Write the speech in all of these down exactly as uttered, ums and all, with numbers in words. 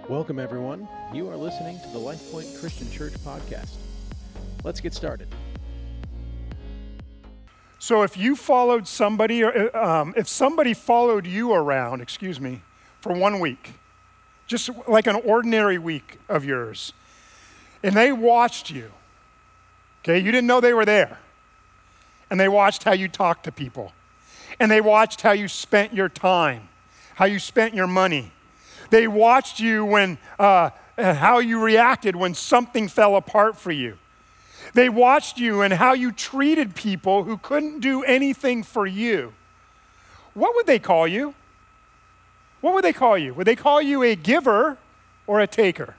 Welcome, everyone. You are listening to the LifePoint Christian Church podcast. Let's get started. So if you followed somebody, or um, if somebody followed you around, excuse me, for one week, just like an ordinary week of yours, and they watched you, okay, you didn't know they were there, and they watched how you talked to people, and they watched how you spent your time, how you spent your money. They watched you when, uh, how you reacted when something fell apart for you. They watched you and how you treated people who couldn't do anything for you. What would they call you? What would they call you? Would they call you a giver or a taker?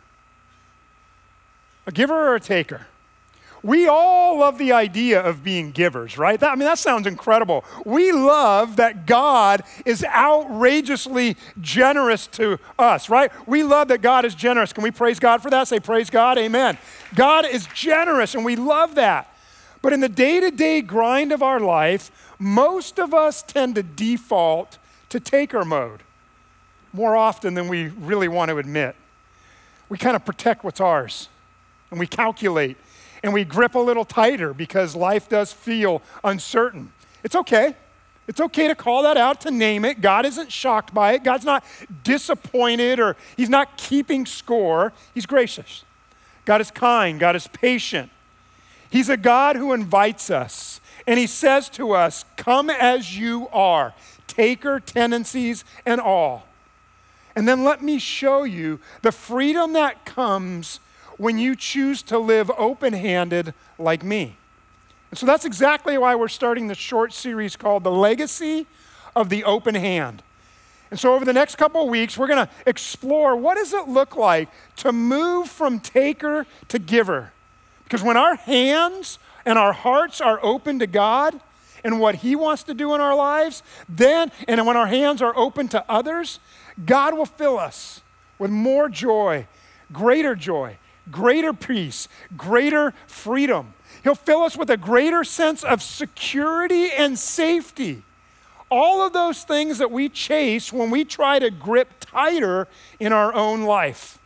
A giver or a taker? We all love the idea of being givers, right? That, I mean, that sounds incredible. We love that God is outrageously generous to us, right? We love that God is generous. Can we praise God for that? Say, praise God, amen. God is generous, and we love that. But in the day-to-day grind of our life, most of us tend to default to taker mode more often than we really want to admit. We kind of protect what's ours, and we calculate, and we grip a little tighter because life does feel uncertain. It's okay. It's okay to call that out, to name it. God isn't shocked by it. God's not disappointed, or he's not keeping score. He's gracious. God is kind. God is patient. He's a God who invites us, and he says to us, come as you are, taker tendencies and all. And then let me show you the freedom that comes when you choose to live open-handed like me. And so that's exactly why we're starting this short series called The Legacy of the Open Hand. And so over the next couple of weeks, we're going to explore what does it look like to move from taker to giver. Because when our hands and our hearts are open to God and what he wants to do in our lives, then, and when our hands are open to others, God will fill us with more joy, greater joy, greater peace, greater freedom. He'll fill us with a greater sense of security and safety. All of those things that we chase when we try to grip tighter in our own life.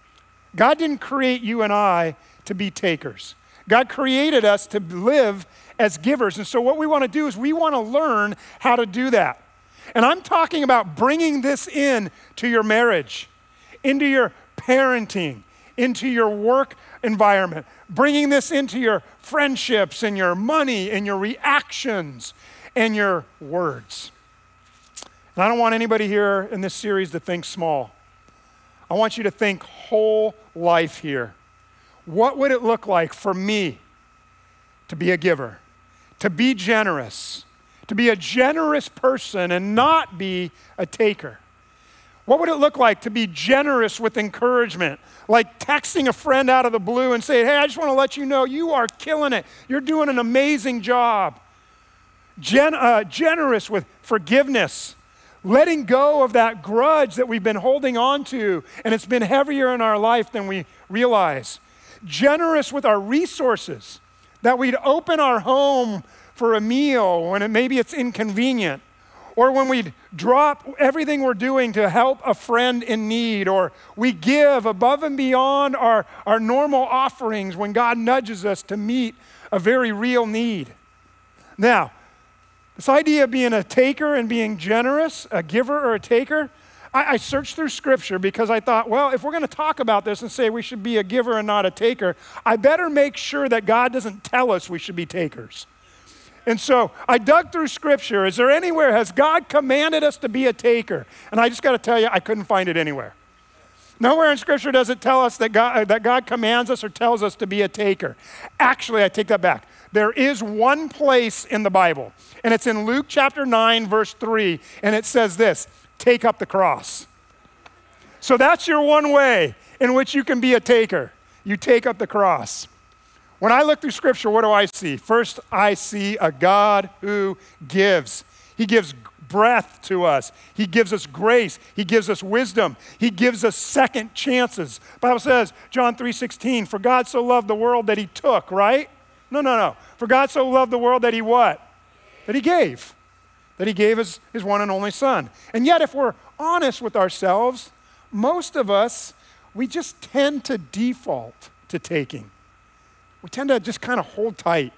God didn't create you and I to be takers. God created us to live as givers. And so what we want to do is we want to learn how to do that. And I'm talking about bringing this in to your marriage, into your parenting, into your work environment, bringing this into your friendships and your money and your reactions and your words. And I don't want anybody here in this series to think small. I want you to think whole life here. What would it look like for me to be a giver, to be generous, to be a generous person and not be a taker? What would it look like to be generous with encouragement? Like texting a friend out of the blue and saying, hey, I just want to let you know you are killing it. You're doing an amazing job. Gen- uh, generous with forgiveness, letting go of that grudge that we've been holding on to, and it's been heavier in our life than we realize. Generous with our resources, that we'd open our home for a meal when it, maybe it's inconvenient. Or when we drop everything we're doing to help a friend in need, or we give above and beyond our, our normal offerings when God nudges us to meet a very real need. Now, this idea of being a taker and being generous, a giver or a taker, I, I searched through Scripture because I thought, well, if we're going to talk about this and say we should be a giver and not a taker, I better make sure that God doesn't tell us we should be takers. And so I dug through Scripture. Is there anywhere, has God commanded us to be a taker? And I just got to tell you, I couldn't find it anywhere. Nowhere in Scripture does it tell us that God, that God commands us or tells us to be a taker. Actually, I take that back. There is one place in the Bible, and it's in Luke chapter nine, verse three, and it says this, take up the cross. So that's your one way in which you can be a taker. You take up the cross. When I look through Scripture, what do I see? First, I see a God who gives. He gives breath to us. He gives us grace. He gives us wisdom. He gives us second chances. The Bible says, John three sixteen, for God so loved the world that he took, right? No, no, no. For God so loved the world that he what? That he gave. That he gave his, his one and only Son. And yet, if we're honest with ourselves, most of us we just tend to default to taking. We tend to just kind of hold tight,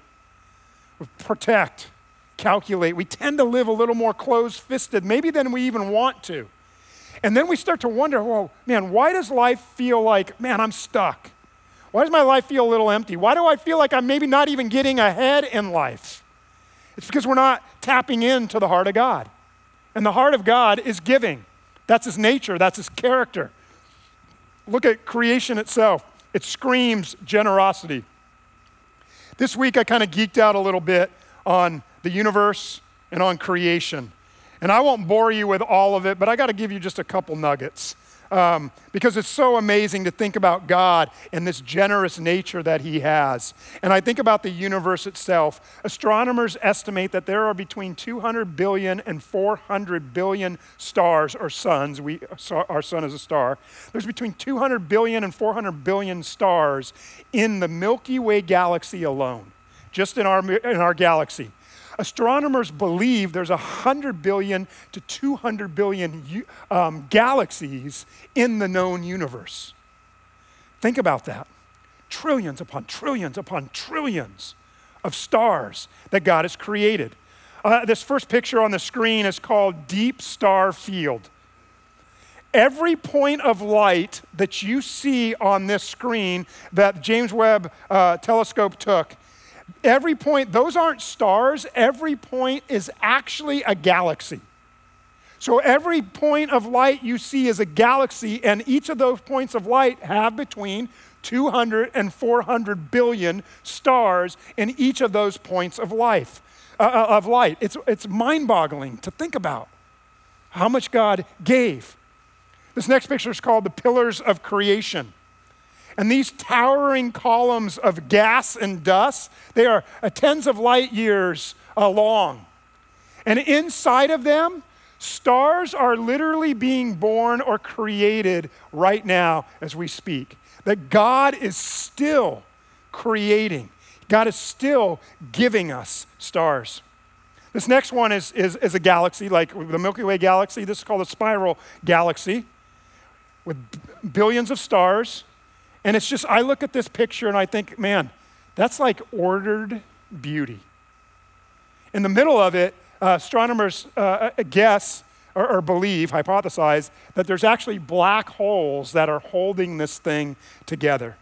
protect, calculate. We tend to live a little more closed-fisted, maybe than we even want to. And then we start to wonder, well, man, why does life feel like, man, I'm stuck? Why does my life feel a little empty? Why do I feel like I'm maybe not even getting ahead in life? It's because we're not tapping into the heart of God. And the heart of God is giving. That's his nature. That's his character. Look at creation itself. It screams generosity. This week I kind of geeked out a little bit on the universe and on creation. And I won't bore you with all of it, but I got to give you just a couple nuggets. Um, because it's so amazing to think about God and this generous nature that he has. And I think about the universe itself. Astronomers estimate that there are between two hundred billion and four hundred billion stars or suns. We, our sun is a star. There's between two hundred billion and four hundred billion stars in the Milky Way galaxy alone, just in our, in our galaxy. Astronomers believe there's one hundred billion to two hundred billion um, galaxies in the known universe. Think about that. Trillions upon trillions upon trillions of stars that God has created. Uh, this first picture on the screen is called Deep Star Field. Every point of light that you see on this screen that James Webb uh, telescope took, every point, those aren't stars. Every point is actually a galaxy. So every point of light you see is a galaxy, and each of those points of light have between two hundred and four hundred billion stars in each of those points of life, uh, of light. It's, it's mind-boggling to think about how much God gave. This next picture is called the Pillars of Creation. And these towering columns of gas and dust, they are uh, tens of light years uh, long. And inside of them, stars are literally being born or created right now as we speak. That God is still creating. God is still giving us stars. This next one is, is, is a galaxy, like the Milky Way galaxy. This is called a spiral galaxy with b- billions of stars. And it's just, I look at this picture and I think, man, that's like ordered beauty. In the middle of it, uh, astronomers uh, guess or, or believe, hypothesize, that there's actually black holes that are holding this thing together.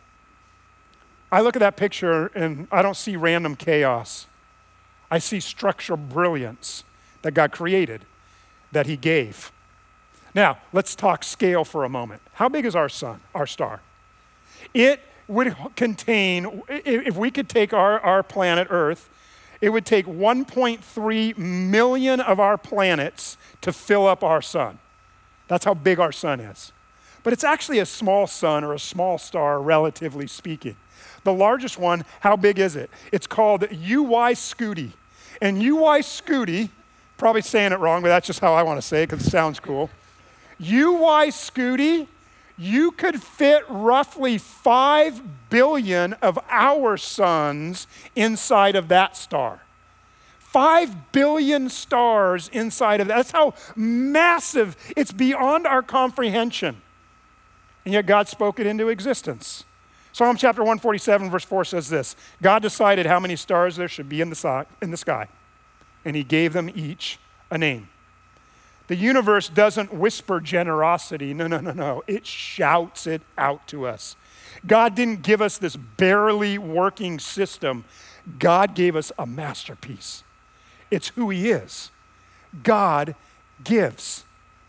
I look at that picture and I don't see random chaos. I see structural brilliance that God created, that he gave. Now, let's talk scale for a moment. How big is our sun, our star? It would contain, if we could take our, our planet Earth, it would take one point three million of our planets to fill up our sun. That's how big our sun is. But it's actually a small sun or a small star, relatively speaking. The largest one, how big is it? It's called U Y Scuti. And U Y Scuti, probably saying it wrong, but that's just how I want to say it because it sounds cool. U Y Scuti, you could fit roughly five billion of our suns inside of that star. Five billion stars inside of that. That's how massive, it's beyond our comprehension. And yet God spoke it into existence. Psalm chapter one forty-seven verse four says this: God decided how many stars there should be in the, so- in the sky, and he gave them each a name. The universe doesn't whisper generosity. No, no, no, no. It shouts it out to us. God didn't give us this barely working system. God gave us a masterpiece. It's who he is. God gives.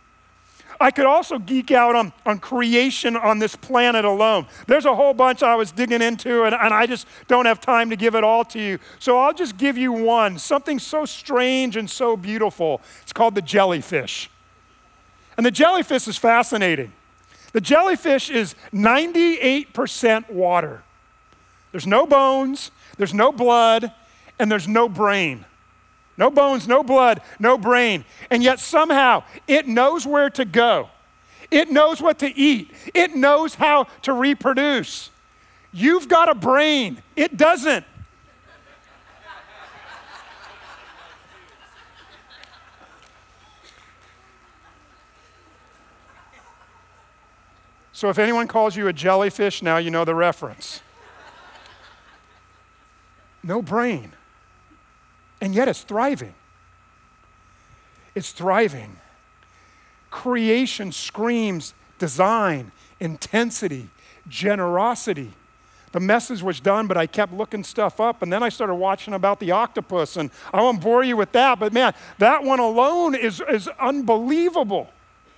I could also geek out on, on creation on this planet alone. There's a whole bunch I was digging into, and, and I just don't have time to give it all to you. So I'll just give you one, something so strange and so beautiful. It's called the jellyfish. And the jellyfish is fascinating. The jellyfish is ninety-eight percent water. There's no bones, there's no blood, and there's no brain. No bones, no blood, no brain. And yet somehow it knows where to go. It knows what to eat. It knows how to reproduce. You've got a brain. It doesn't. So if anyone calls you a jellyfish, now you know the reference. No brain. And yet it's thriving. It's thriving. Creation screams design, intensity, generosity. The message was done, but I kept looking stuff up, and then I started watching about the octopus, and I won't bore you with that, but man, that one alone is, is unbelievable.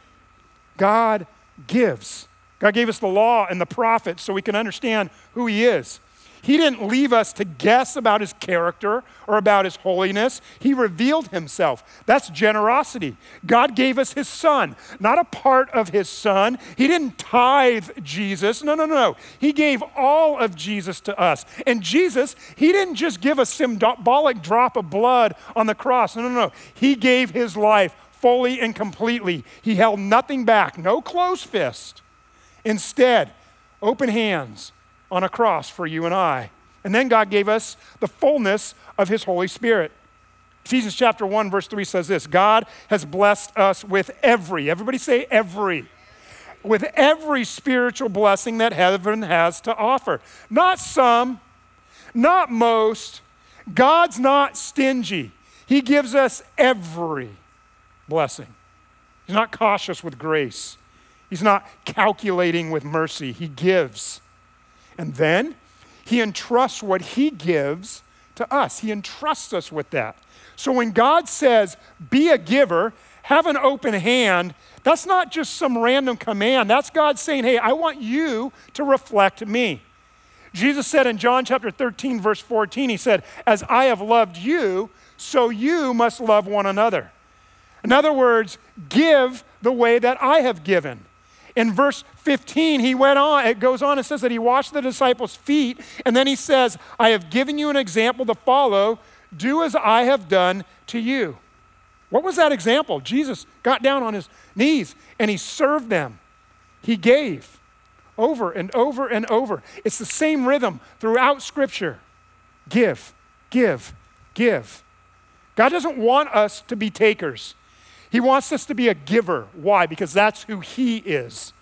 God gives. God gave us the law and the prophets so we can understand who he is. He didn't leave us to guess about his character or about his holiness. He revealed himself. That's generosity. God gave us his son, not a part of his son. He didn't tithe Jesus. No, no, no. He gave all of Jesus to us. And Jesus, he didn't just give a symbolic drop of blood on the cross. No, no, no. He gave his life fully and completely. He held nothing back, no closed fist. Instead, open hands on a cross for you and I. And then God gave us the fullness of his Holy Spirit. Ephesians chapter one, verse three says this: God has blessed us with every, everybody say every, with every spiritual blessing that heaven has to offer. Not some, not most. God's not stingy. He gives us every blessing. He's not cautious with grace. He's not calculating with mercy. He gives. And then he entrusts what he gives to us. He entrusts us with that. So when God says, be a giver, have an open hand, that's not just some random command. That's God saying, hey, I want you to reflect me. Jesus said in John chapter thirteen, verse fourteen, he said, as I have loved you, so you must love one another. In other words, give the way that I have given. In verse fifteen, he went on, it goes on and says that he washed the disciples' feet, and then he says, I have given you an example to follow. Do as I have done to you. What was that example? Jesus got down on his knees and he served them. He gave over and over and over. It's the same rhythm throughout Scripture. Give, give, give. God doesn't want us to be takers. He wants us to be a giver. Why? Because that's who he is.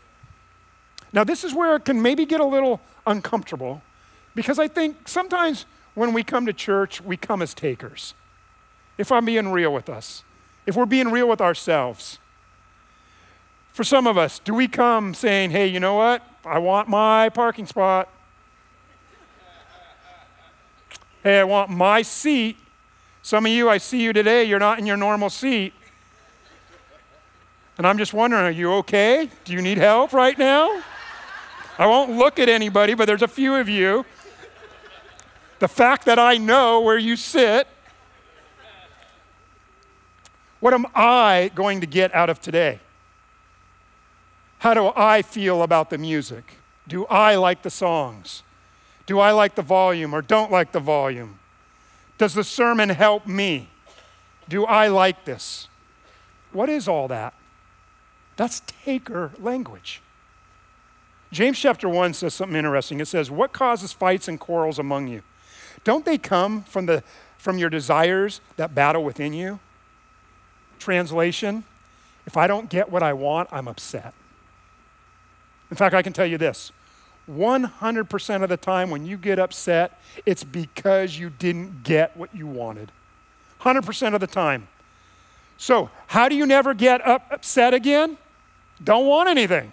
Now, this is where it can maybe get a little uncomfortable, because I think sometimes when we come to church, we come as takers. If I'm being real with us, if we're being real with ourselves. For some of us, do we come saying, hey, you know what? I want my parking spot. Hey, I want my seat. Some of you, I see you today, you're not in your normal seat. And I'm just wondering, are you okay? Do you need help right now? I won't look at anybody, but there's a few of you. The fact that I know where you sit, what am I going to get out of today? How do I feel about the music? Do I like the songs? Do I like the volume or don't like the volume? Does the sermon help me? Do I like this? What is all that? That's taker language. James chapter one says something interesting. It says, what causes fights and quarrels among you? Don't they come from the from your desires that battle within you? Translation, if I don't get what I want, I'm upset. In fact, I can tell you this, one hundred percent of the time when you get upset, it's because you didn't get what you wanted. one hundred percent of the time. So, how do you never get up, upset again? Don't want anything.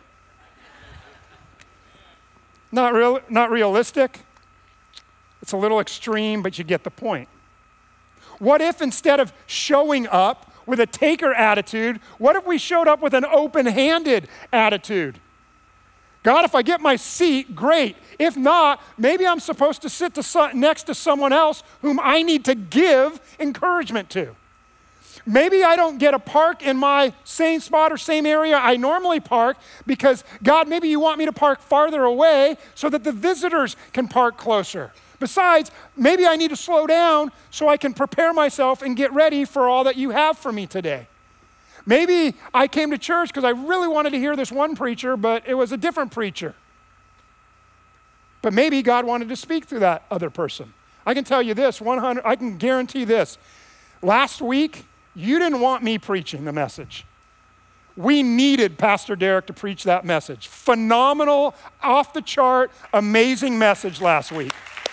Not real, not realistic. It's a little extreme, but you get the point. What if instead of showing up with a taker attitude, what if we showed up with an open-handed attitude? God, if I get my seat, great. If not, maybe I'm supposed to sit to so- next to someone else whom I need to give encouragement to. Maybe I don't get a park in my same spot or same area I normally park because, God, maybe you want me to park farther away so that the visitors can park closer. Besides, maybe I need to slow down so I can prepare myself and get ready for all that you have for me today. Maybe I came to church because I really wanted to hear this one preacher, but it was a different preacher. But maybe God wanted to speak through that other person. I can tell you this, one hundred, I can guarantee this. Last week, you didn't want me preaching the message. We needed Pastor Derek to preach that message. Phenomenal, off the chart, amazing message last week.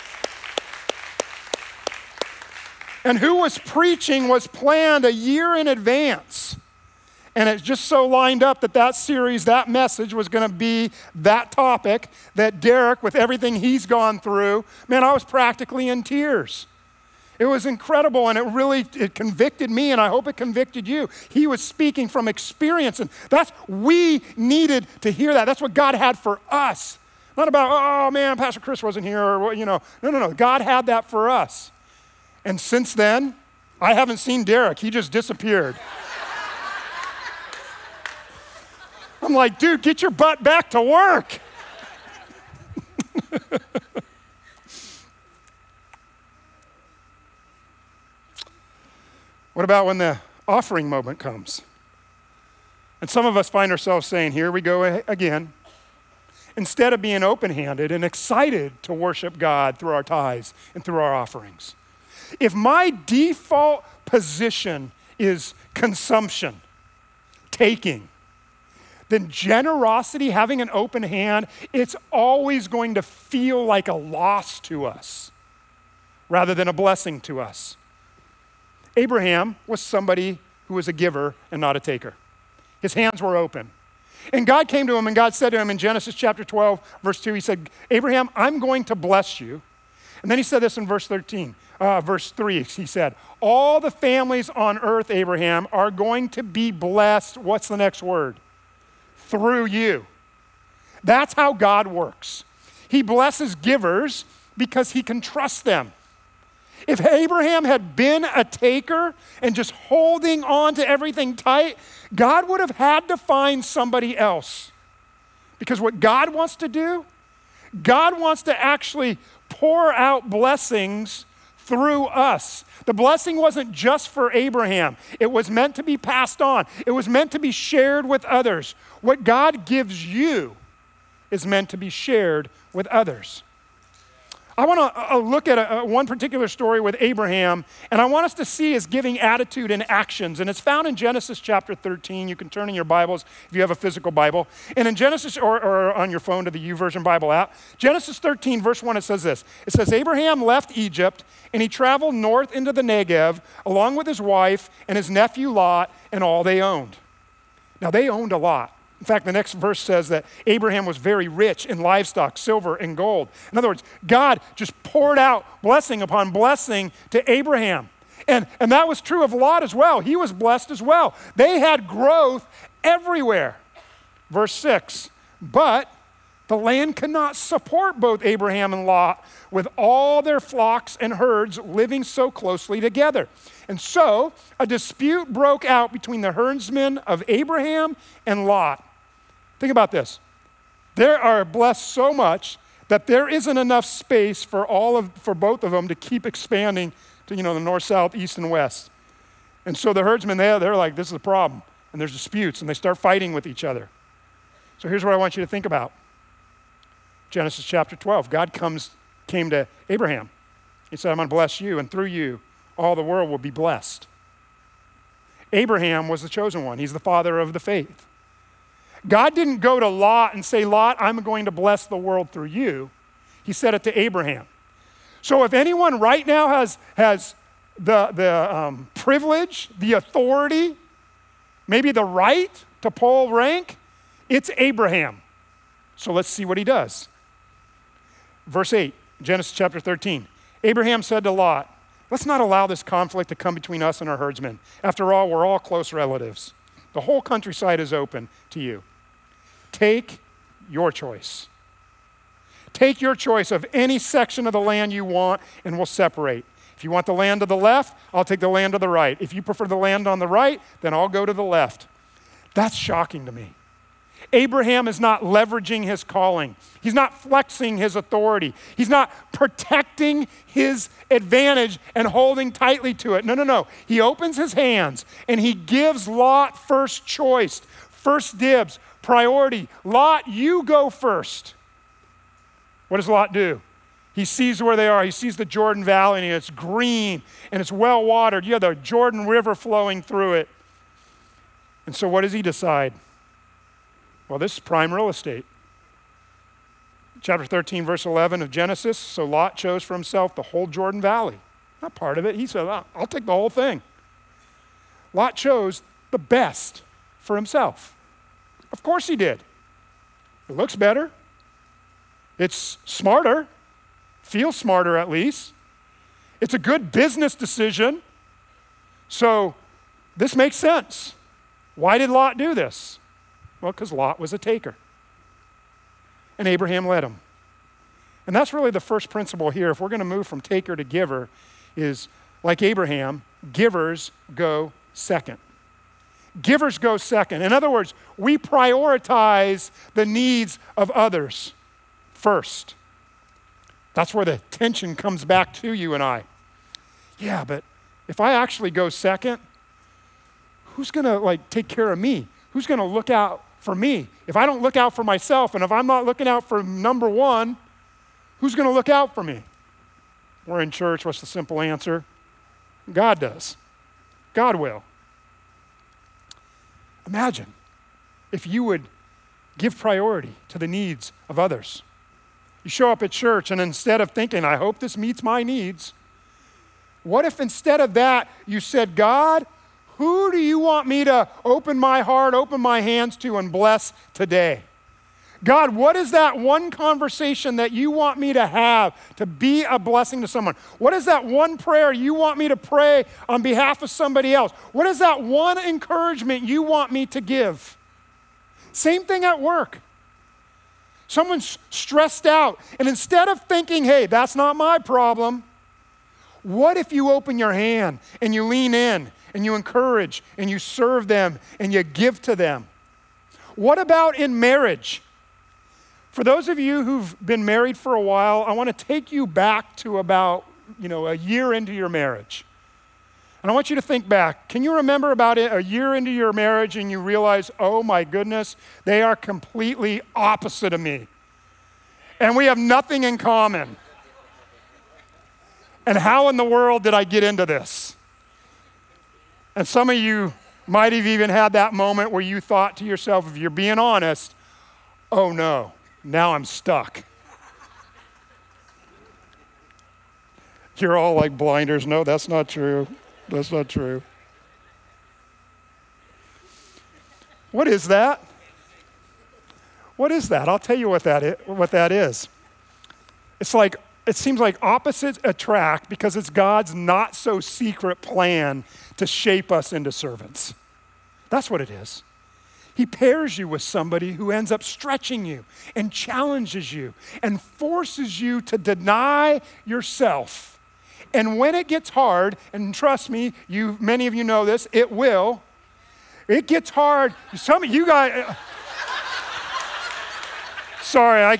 And who was preaching was planned a year in advance. And it just so lined up that that series, that message was going to be that topic that Derek, with everything he's gone through, man, I was practically in tears. It was incredible, and it really, it convicted me, and I hope it convicted you. He was speaking from experience, and that's, we needed to hear that. That's what God had for us. Not about, oh man, Pastor Chris wasn't here, or you know. No, no, no, God had that for us. And since then, I haven't seen Derek. He just disappeared. I'm like, dude, get your butt back to work. What about when the offering moment comes? And some of us find ourselves saying, here we go again. Instead of being open-handed and excited to worship God through our tithes and through our offerings. If my default position is consumption, taking, then generosity, having an open hand, it's always going to feel like a loss to us rather than a blessing to us. Abraham was somebody who was a giver and not a taker. His hands were open. And God came to him and God said to him in Genesis chapter twelve, verse two, he said, Abraham, I'm going to bless you. And then he said this in verse thirteen, uh, verse three, he said, all the families on earth, Abraham, are going to be blessed. What's the next word? Through you. That's how God works. He blesses givers because he can trust them. If Abraham had been a taker and just holding on to everything tight, God would have had to find somebody else. Because what God wants to do, God wants to actually pour out blessings through us. The blessing wasn't just for Abraham. It was meant to be passed on. It was meant to be shared with others. What God gives you is meant to be shared with others. I want to uh, look at a, a, one particular story with Abraham, and I want us to see his giving attitude and actions. And it's found in Genesis chapter thirteen. You can turn in your Bibles if you have a physical Bible. And in Genesis, or, or on your phone to the YouVersion Bible app, Genesis thirteen, verse one, it says this. It says, Abraham left Egypt, and he traveled north into the Negev, along with his wife and his nephew Lot, and all they owned. Now, they owned a lot. In fact, the next verse says that Abraham was very rich in livestock, silver, and gold. In other words, God just poured out blessing upon blessing to Abraham. And, and that was true of Lot as well. He was blessed as well. They had growth everywhere. Verse six, but the land could not support both Abraham and Lot with all their flocks and herds living so closely together. And so a dispute broke out between the herdsmen of Abraham and Lot. Think about this. They are blessed so much that there isn't enough space for all of for both of them to keep expanding to, you know, the north, south, east, and west. And so the herdsmen there, they're like, this is a problem. And there's disputes, and they start fighting with each other. So here's what I want you to think about. Genesis chapter twelve, God comes came to Abraham. He said, I'm going to bless you, and through you, all the world will be blessed. Abraham was the chosen one. He's the father of the faith. God didn't go to Lot and say, Lot, I'm going to bless the world through you. He said it to Abraham. So if anyone right now has, has the, the um, privilege, the authority, maybe the right to pull rank, it's Abraham. So let's see what he does. Verse eight, Genesis chapter thirteen. Abraham said to Lot, let's not allow this conflict to come between us and our herdsmen. After all, we're all close relatives. The whole countryside is open to you. Take your choice. Take your choice of any section of the land you want, and we'll separate. If you want the land to the left, I'll take the land to the right. If you prefer the land on the right, then I'll go to the left. That's shocking to me. Abraham is not leveraging his calling. He's not flexing his authority. He's not protecting his advantage and holding tightly to it. No, no, no. He opens his hands and he gives Lot first choice, first dibs, priority. Lot, you go first. What does Lot do? He sees where they are. He sees the Jordan Valley, and it's green and it's well watered. You have the Jordan River flowing through it. And so what does he decide? Well, this is prime real estate. Chapter thirteen, verse eleven of Genesis, so Lot chose for himself the whole Jordan Valley. Not part of it. He said, oh, I'll take the whole thing. Lot chose the best for himself. Of course he did. It looks better. It's smarter. Feels smarter at least. It's a good business decision. So this makes sense. Why did Lot do this? Well, because Lot was a taker. And Abraham led him. And that's really the first principle here. If we're going to move from taker to giver, is like Abraham, givers go second. Givers go second. In other words, we prioritize the needs of others first. That's where the tension comes back to you and I. Yeah, but if I actually go second, who's going to like take care of me? Who's going to look out for me? If I don't look out for myself, and if I'm not looking out for number one, who's going to look out for me? We're in church. What's the simple answer? God does. God will. Imagine if you would give priority to the needs of others. You show up at church, and instead of thinking, I hope this meets my needs, what if instead of that you said, God, who do you want me to open my heart, open my hands to, and bless today? God, what is that one conversation that you want me to have to be a blessing to someone? What is that one prayer you want me to pray on behalf of somebody else? What is that one encouragement you want me to give? Same thing at work. Someone's stressed out, and instead of thinking, hey, that's not my problem, what if you open your hand and you lean in and you encourage and you serve them and you give to them? What about in marriage? For those of you who've been married for a while, I want to take you back to about, you know, a year into your marriage. And I want you to think back. Can you remember about it a year into your marriage and you realize, oh my goodness, they are completely opposite of me. And we have nothing in common. And how in the world did I get into this? And some of you might have even had that moment where you thought to yourself, if you're being honest, oh no, now I'm stuck. You're all like blinders. No, that's not true. That's not true. What is that? What is that? I'll tell you what that is, what that is. It's like, it seems like opposites attract because it's God's not so secret plan to shape us into servants. That's what it is. He pairs you with somebody who ends up stretching you and challenges you and forces you to deny yourself. And when it gets hard, and trust me, you many of you know this, it will. It gets hard. Some of you guys, uh, sorry, I.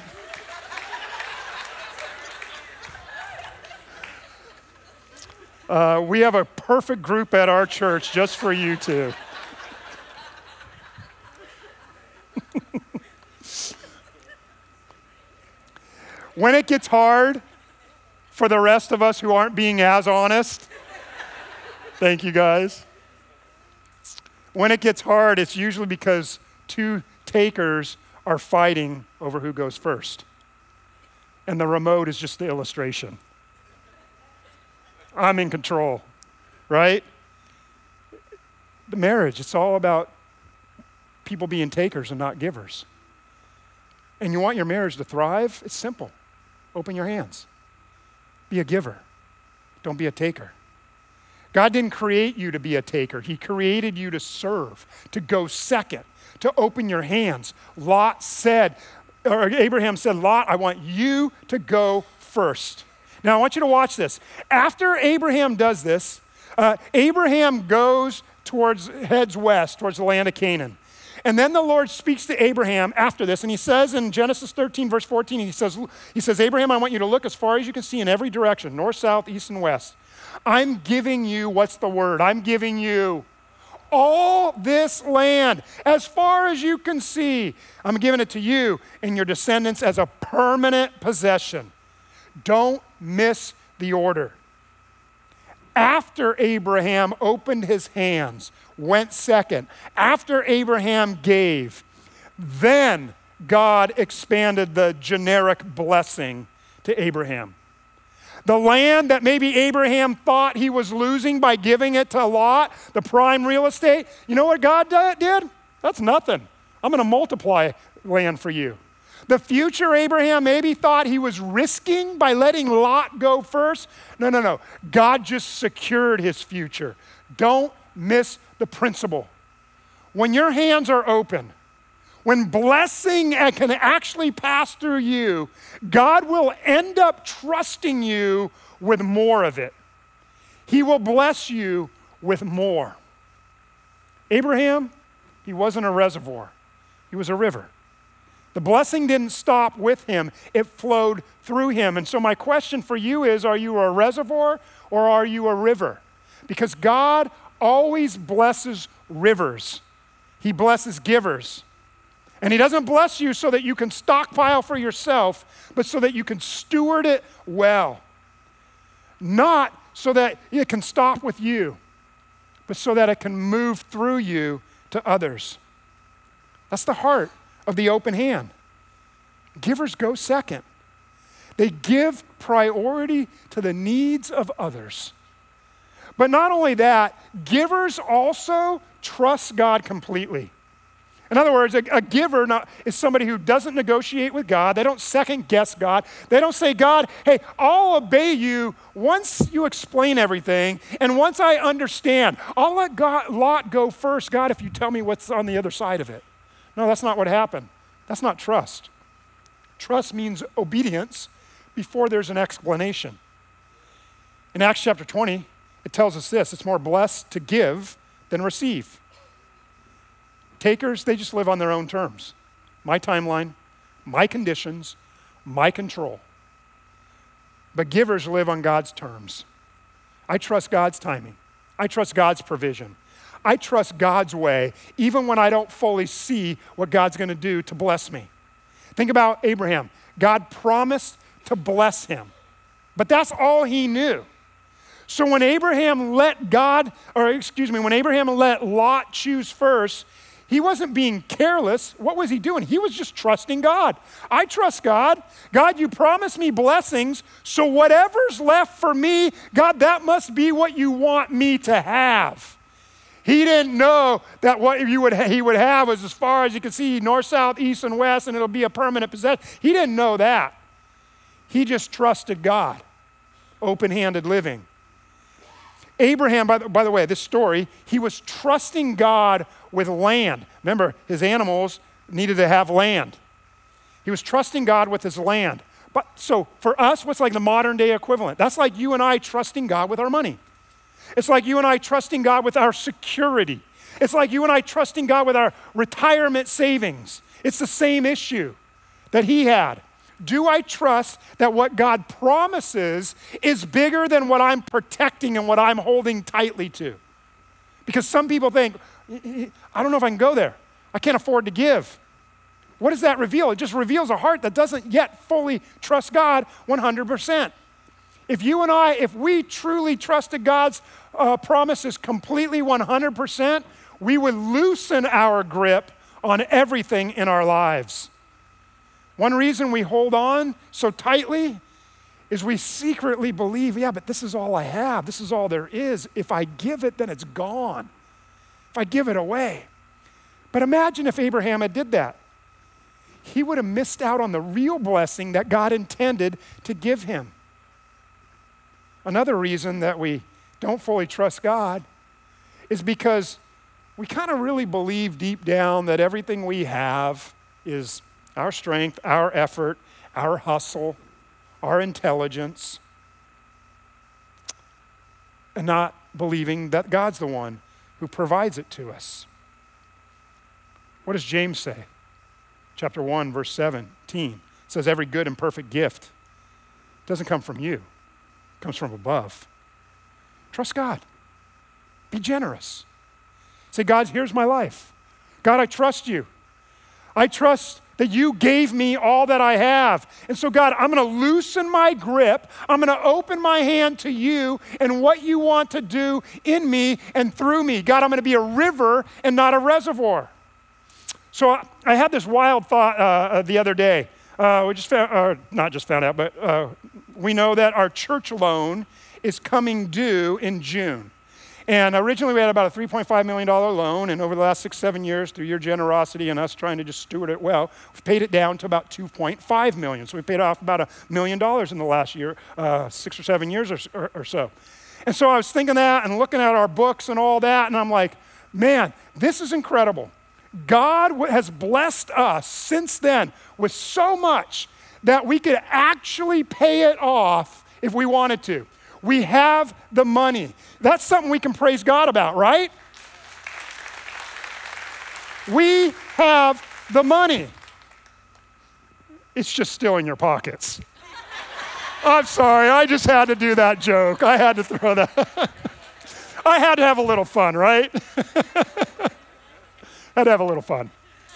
Uh, we have a perfect group at our church just for you two. When it gets hard, for the rest of us who aren't being as honest, thank you guys. When it gets hard, it's usually because two takers are fighting over who goes first. And the remote is just the illustration. I'm in control, right? The marriage, it's all about people being takers and not givers. And you want your marriage to thrive? It's simple. Open your hands. Be a giver. Don't be a taker. God didn't create you to be a taker. He created you to serve, to go second, to open your hands. Lot said, or Abraham said, Lot, I want you to go first. Now I want you to watch this. After Abraham does this, uh, Abraham goes towards, heads west, towards the land of Canaan. And then the Lord speaks to Abraham after this, and he says in Genesis thirteen, verse fourteen, he says, he says, Abraham, I want you to look as far as you can see in every direction, north, south, east, and west. I'm giving you, what's the word? I'm giving you all this land, as far as you can see. I'm giving it to you and your descendants as a permanent possession. Don't miss the order. After Abraham opened his hands, went second. After Abraham gave, then God expanded the generic blessing to Abraham. The land that maybe Abraham thought he was losing by giving it to Lot, the prime real estate, you know what God did? That's nothing. I'm going to multiply land for you. The future Abraham maybe thought he was risking by letting Lot go first. No, no, no. God just secured his future. Don't miss the principle. When your hands are open, when blessing can actually pass through you, God will end up trusting you with more of it. He will bless you with more. Abraham, he wasn't a reservoir. He was a river. The blessing didn't stop with him. It flowed through him. And so my question for you is, are you a reservoir or are you a river? Because God always blesses rivers. He blesses givers. And he doesn't bless you so that you can stockpile for yourself, but so that you can steward it well. Not so that it can stop with you, but so that it can move through you to others. That's the heart of the open hand. Givers go second. They give priority to the needs of others. But not only that, givers also trust God completely. In other words, a, a giver not, is somebody who doesn't negotiate with God. They don't second guess God. They don't say, God, hey, I'll obey you once you explain everything and once I understand. I'll let God, Lot go first, God, if you tell me what's on the other side of it. No, that's not what happened. That's not trust. Trust means obedience before there's an explanation. In Acts chapter twenty, it tells us this: it's more blessed to give than receive. Takers, they just live on their own terms. My timeline, my conditions, my control. But givers live on God's terms. I trust God's timing. I trust God's provision. I trust God's way, even when I don't fully see what God's going to do to bless me. Think about Abraham. God promised to bless him, but that's all he knew. So when Abraham let God, or excuse me, when Abraham let Lot choose first, he wasn't being careless. What was he doing? He was just trusting God. I trust God. God, you promised me blessings, so whatever's left for me, God, that must be what you want me to have. He didn't know that what you would ha- he would have was as far as you could see, north, south, east, and west, and it'll be a permanent possession. He didn't know that. He just trusted God. Open-handed living. Abraham, by the, by the way, this story, he was trusting God with land. Remember, his animals needed to have land. He was trusting God with his land. But so for us, what's like the modern day equivalent? That's like you and I trusting God with our money. It's like you and I trusting God with our security. It's like you and I trusting God with our retirement savings. It's the same issue that he had. Do I trust that what God promises is bigger than what I'm protecting and what I'm holding tightly to? Because some people think, I don't know if I can go there. I can't afford to give. What does that reveal? It just reveals a heart that doesn't yet fully trust God one hundred percent. If you and I, if we truly trusted God's uh, promises completely one hundred percent, we would loosen our grip on everything in our lives. One reason we hold on so tightly is we secretly believe, yeah, but this is all I have. This is all there is. If I give it, then it's gone. If I give it away. But imagine if Abraham had did that. He would have missed out on the real blessing that God intended to give him. Another reason that we don't fully trust God is because we kind of really believe deep down that everything we have is our strength, our effort, our hustle, our intelligence, and not believing that God's the one who provides it to us. What does James say? Chapter one, verse seventeen says, every good and perfect gift doesn't come from you. It comes from above. Trust God. Be generous. Say, God, here's my life. God, I trust you. I trust that you gave me all that I have. And so, God, I'm going to loosen my grip. I'm going to open my hand to you and what you want to do in me and through me. God, I'm going to be a river and not a reservoir. So I, I had this wild thought uh, the other day. Uh, we just found, uh, not just found out, but uh, we know that our church loan is coming due in June. And originally we had about a three point five million dollars loan, and over the last six, seven years, through your generosity and us trying to just steward it well, we've paid it down to about two point five million dollars. So we paid off about a million dollars in the last year, uh, six or seven years or, or, or so. And so I was thinking that and looking at our books and all that, and I'm like, man, this is incredible. God has blessed us since then with so much that we could actually pay it off if we wanted to. We have the money. That's something we can praise God about, right? We have the money. It's just still in your pockets. I'm sorry, I just had to do that joke. I had to throw that. I had to have a little fun, right? Had to have a little fun.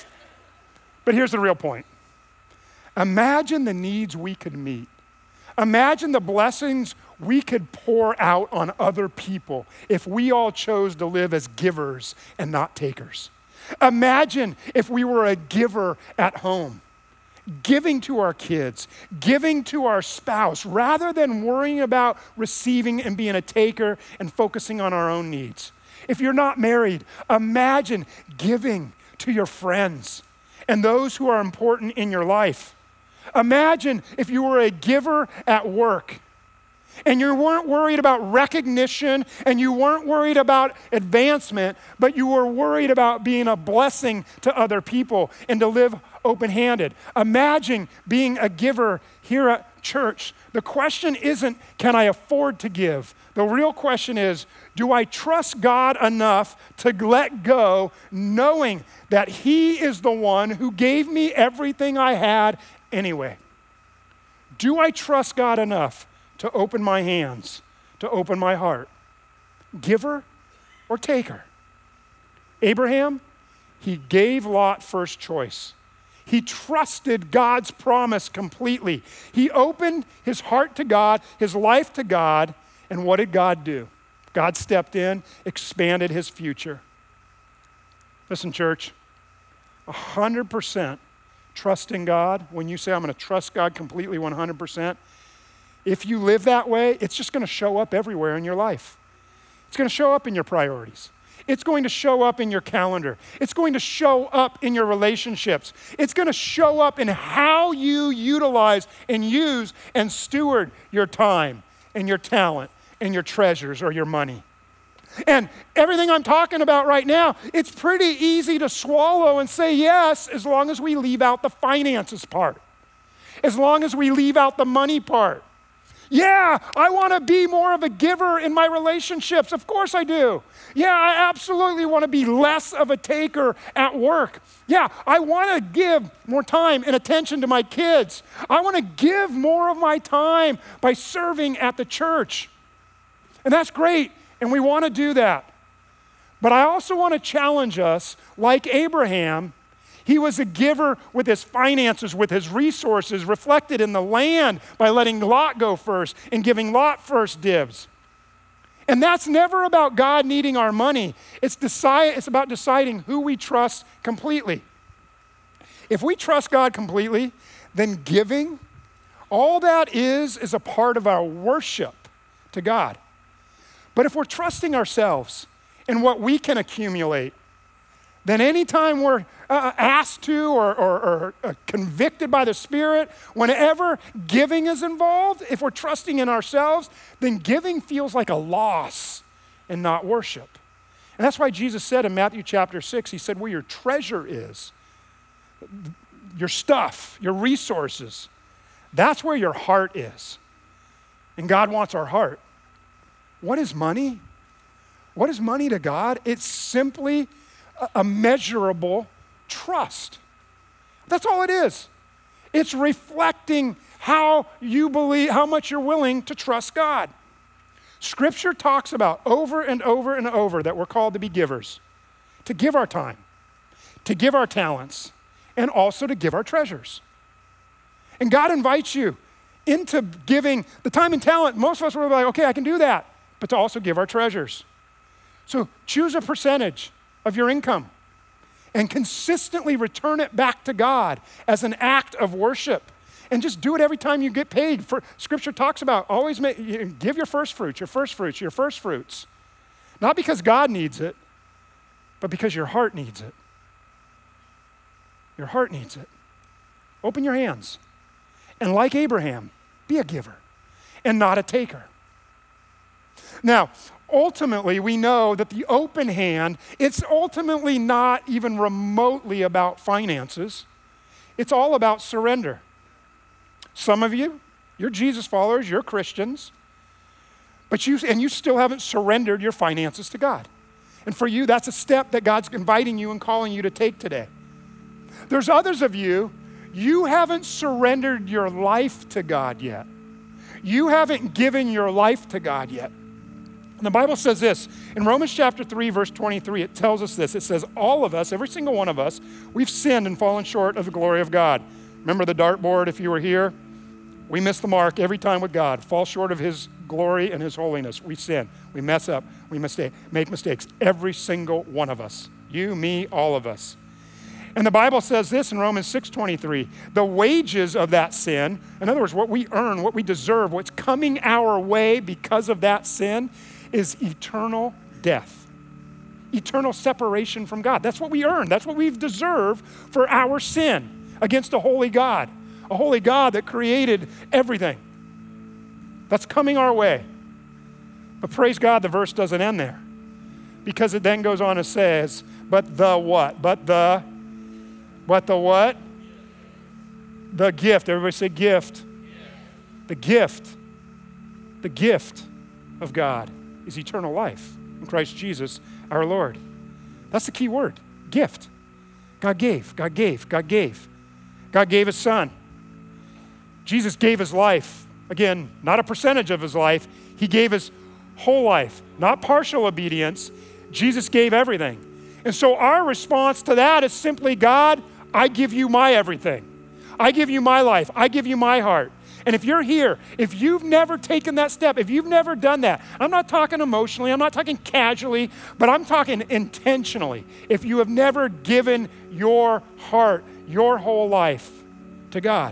But here's the real point. Imagine the needs we could meet. Imagine the blessings we could pour out on other people if we all chose to live as givers and not takers. Imagine if we were a giver at home, giving to our kids, giving to our spouse, rather than worrying about receiving and being a taker and focusing on our own needs. If you're not married, imagine giving to your friends and those who are important in your life. Imagine if you were a giver at work and you weren't worried about recognition and you weren't worried about advancement, but you were worried about being a blessing to other people and to live open-handed. Imagine being a giver here at church. The question isn't, can I afford to give? The real question is, do I trust God enough to let go, knowing that He is the one who gave me everything I had anyway? Do I trust God enough to open my hands, to open my heart? Giver or taker? Abraham, he gave Lot first choice. He trusted God's promise completely. He opened his heart to God, his life to God, and what did God do? God stepped in, expanded his future. Listen, church, one hundred percent trusting God, when you say, I'm going to trust God completely one hundred percent, if you live that way, it's just going to show up everywhere in your life. It's going to show up in your priorities. It's going to show up in your calendar. It's going to show up in your relationships. It's going to show up in how you utilize and use and steward your time and your talent and your treasures or your money. And everything I'm talking about right now, it's pretty easy to swallow and say yes as long as we leave out the finances part, as long as we leave out the money part. Yeah, I want to be more of a giver in my relationships. Of course I do. Yeah, I absolutely want to be less of a taker at work. Yeah, I want to give more time and attention to my kids. I want to give more of my time by serving at the church. And that's great, and we want to do that. But I also want to challenge us, like Abraham. He was a giver with his finances, with his resources, reflected in the land by letting Lot go first and giving Lot first dibs. And that's never about God needing our money. It's, decide, it's about deciding who we trust completely. If we trust God completely, then giving, all that is, is a part of our worship to God. But if we're trusting ourselves in what we can accumulate, then anytime we're uh, asked to or, or, or uh, convicted by the Spirit, whenever giving is involved, if we're trusting in ourselves, then giving feels like a loss and not worship. And that's why Jesus said in Matthew chapter six, he said, where your treasure is, your stuff, your resources, that's where your heart is. And God wants our heart. What is money? What is money to God? It's simply a measurable trust. That's all it is. It's reflecting how you believe, how much you're willing to trust God. Scripture talks about over and over and over that we're called to be givers, to give our time, to give our talents, and also to give our treasures. And God invites you into giving the time and talent. Most of us were like, okay, I can do that, but to also give our treasures. So choose a percentage of your income and consistently return it back to God as an act of worship. And just do it every time you get paid. For, Scripture talks about always make, give your first fruits, your first fruits, your first fruits. Not because God needs it, but because your heart needs it. Your heart needs it. Open your hands. And like Abraham, be a giver and not a taker. Now, ultimately, we know that the open hand, it's ultimately not even remotely about finances. It's all about surrender. Some of you, you're Jesus followers, you're Christians, but you, and you still haven't surrendered your finances to God. And for you, that's a step that God's inviting you and calling you to take today. There's others of you, you haven't surrendered your life to God yet. You haven't given your life to God yet. And the Bible says this, in Romans chapter three, verse twenty-three, it tells us this. It says, all of us, every single one of us, we've sinned and fallen short of the glory of God. Remember the dartboard if you were here? We miss the mark every time with God, fall short of his glory and his holiness. We sin, we mess up, we mistake, make mistakes, every single one of us. You, me, all of us. And the Bible says this in Romans six twenty-three, the wages of that sin, in other words, what we earn, what we deserve, what's coming our way because of that sin is eternal death, eternal separation from God. That's what we earn. That's what we've deserved for our sin against a holy God. A holy God that created everything. That's coming our way. But praise God, the verse doesn't end there. Because it then goes on and says, but the what? But the, but the what? The gift. Everybody say gift. The gift. The gift of God is eternal life in Christ Jesus our Lord. That's the key word, gift. God gave, God gave, God gave. God gave his son. Jesus gave his life. Again, not a percentage of his life. He gave his whole life, not partial obedience. Jesus gave everything. And so our response to that is simply, God, I give you my everything. I give you my life. I give you my heart. And if you're here, if you've never taken that step, if you've never done that, I'm not talking emotionally, I'm not talking casually, but I'm talking intentionally. If you have never given your heart, your whole life to God,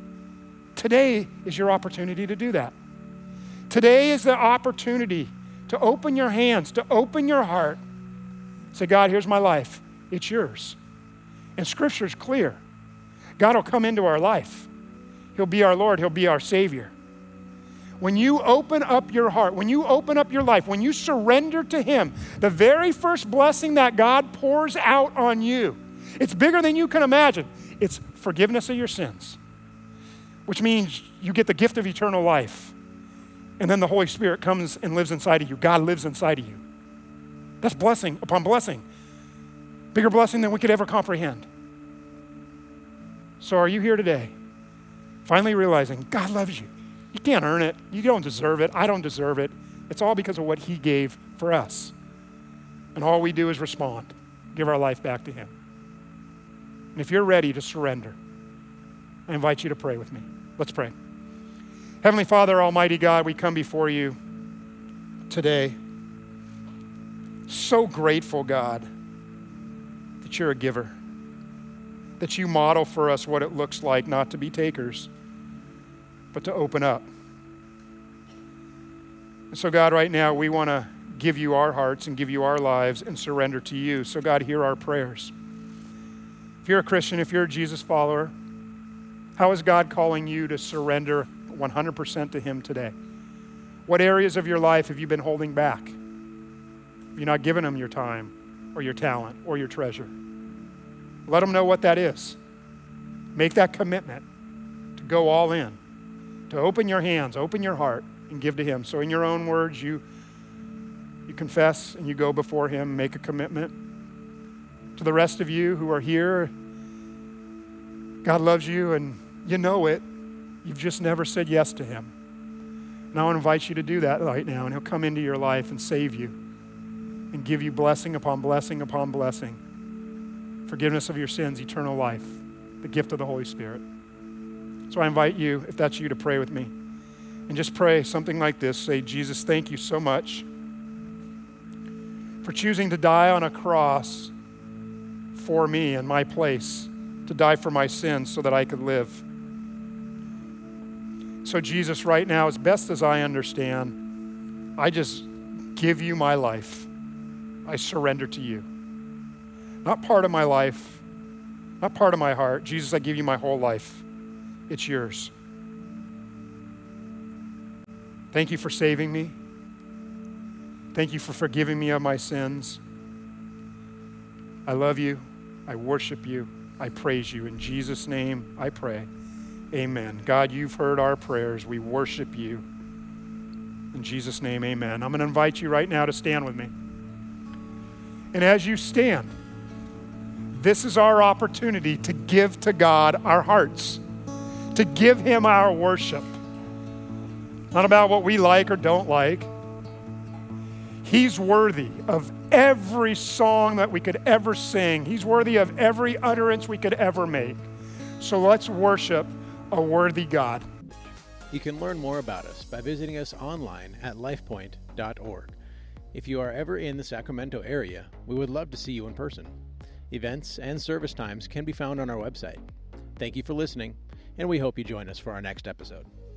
today is your opportunity to do that. Today is the opportunity to open your hands, to open your heart. Say, God, here's my life. It's yours. And Scripture's clear. God will come into our life. He'll be our Lord. He'll be our Savior. When you open up your heart, when you open up your life, when you surrender to Him, the very first blessing that God pours out on you, it's bigger than you can imagine. It's forgiveness of your sins, which means you get the gift of eternal life. And then the Holy Spirit comes and lives inside of you. God lives inside of you. That's blessing upon blessing. Bigger blessing than we could ever comprehend. So are you here today, finally realizing God loves you? You can't earn it. You don't deserve it. I don't deserve it. It's all because of what He gave for us. And all we do is respond, give our life back to Him. And if you're ready to surrender, I invite you to pray with me. Let's pray. Heavenly Father, Almighty God, we come before you today. So grateful, God, that you're a giver, that you model for us what it looks like not to be takers, but to open up. And so, God, right now, we want to give you our hearts and give you our lives and surrender to you. So, God, hear our prayers. If you're a Christian, if you're a Jesus follower, how is God calling you to surrender one hundred percent to Him today? What areas of your life have you been holding back? Have you not given Him your time or your talent or your treasure? Let Him know what that is. Make that commitment to go all in, to open your hands, open your heart, and give to Him. So in your own words, you, you confess and you go before Him, make a commitment. To the rest of you who are here, God loves you and you know it. You've just never said yes to Him. And I want to invite you to do that right now, and He'll come into your life and save you and give you blessing upon blessing upon blessing. Forgiveness of your sins, eternal life. the gift of the Holy Spirit. So I invite you, if that's you, to pray with me. And just pray something like this. Say, Jesus, thank you so much for choosing to die on a cross for me in my place, to die for my sins so that I could live. So Jesus, right now, as best as I understand, I just give you my life. I surrender to you. Not part of my life, not part of my heart. Jesus, I give you my whole life. It's yours. Thank you for saving me. Thank you for forgiving me of my sins. I love you. I worship you. I praise you. In Jesus' name, I pray. Amen. God, you've heard our prayers. We worship you. In Jesus' name, amen. I'm going to invite you right now to stand with me. And as you stand, this is our opportunity to give to God our hearts, to give him our worship. Not about what we like or don't like. He's worthy of every song that we could ever sing. He's worthy of every utterance we could ever make. So let's worship a worthy God. You can learn more about us by visiting us online at lifepoint dot org. If you are ever in the Sacramento area, we would love to see you in person. Events and service times can be found on our website. Thank you for listening, and we hope you join us for our next episode.